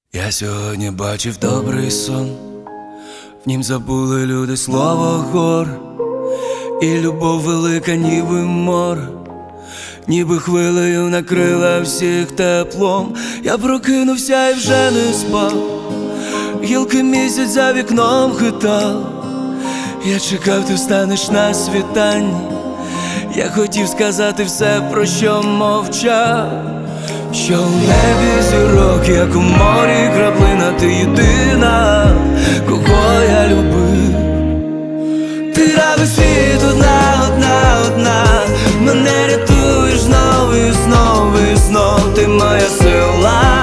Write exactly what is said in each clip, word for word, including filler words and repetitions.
Я сьогодні бачив добрий сон, в нім забули люди слово гор, і любов велика, ніби море, ніби хвилею накрила всіх теплом. Я прокинувся і вже не спав, гілки місяць за вікном хитав. Я чекав, ти встанеш на світанні. Я хотів сказати все, про що мовчав. Що в небі зірок, як у морі краплина, ти єдина, кого я любив. Ти раби світ, одна, одна, одна, мене рятуєш знову і знову і знов. Ти моя сила,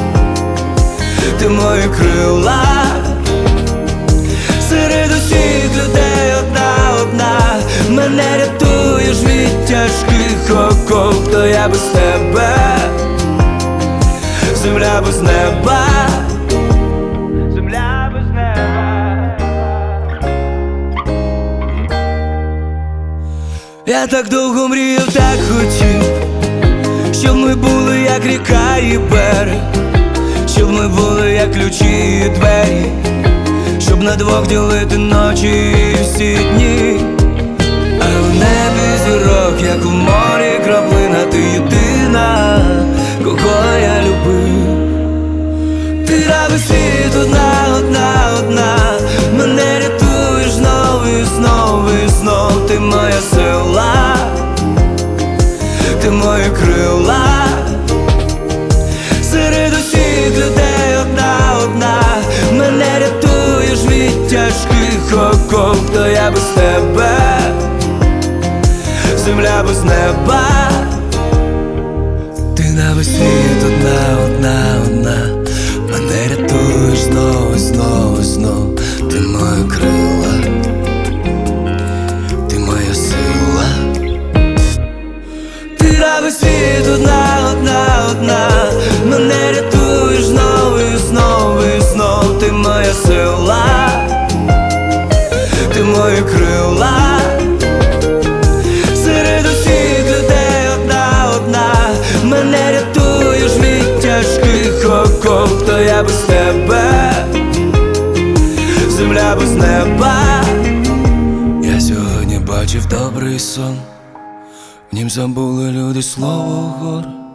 ти мої крила. Серед усіх людей одна, одна, мене рятуєш від тяжких оков. То я без тебе, земля без неба, земля без неба. Я так довго мріяв, так хотів, щоб ми були як ріка і берег, щоб ми були як ключі і двері, щоб на двох ділити ночі і всі дні. А в небі зірок, як у морі краплина, ти єдина, кого я любив. Ти раби світ, одна, одна, одна, мене рятуєш знову і знову і знов. Ти моя сила, ти мої крила. Серед усіх людей одна, одна, мене рятуєш від тяжких оков. То я без тебе, земля без неба. Ти на весь світ одна, одна, одна, мене рятуєш знову, знову, знову. Ти мої крила, ти моя сила. Ти на весь світ одна, одна, одна, мене рятуєш знову і знову і знов. Ти моя сила, ти мої крила. Серед усіх людей одна, одна, мене рятуєш від тяжких оков. То я без тебе, земля без неба. Я сьогодні бачив добрий сон, в нім забули люди слово гор,